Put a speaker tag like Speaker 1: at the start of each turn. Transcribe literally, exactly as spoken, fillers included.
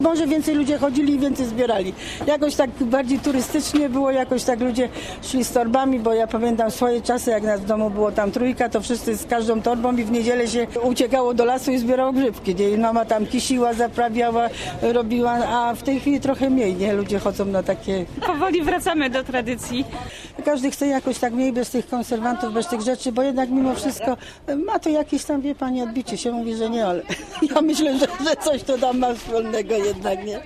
Speaker 1: Może więcej ludzie chodzili i więcej zbierali. Jakoś tak bardziej turystycznie było, jakoś tak ludzie szli z torbami, bo ja pamiętam swoje czasy, jak nas w domu było tam trójka, to wszyscy z każdą torbą i w niedzielę się uciekało do lasu i zbierało grzybki. Nie? Mama tam kisiła, zaprawiała, robiła, a w tej chwili trochę mniej, nie? Ludzie chodzą na takie...
Speaker 2: Powoli wracamy do tradycji.
Speaker 1: Każdy chce jakoś tak mniej bez tych konserwantów, bez tych rzeczy, bo jednak mimo wszystko ma to jakieś tam, wie pani, odbicie się. Mówi, że nie, ale ja myślę, że, że coś to tam ma wspólnego jednak, nie?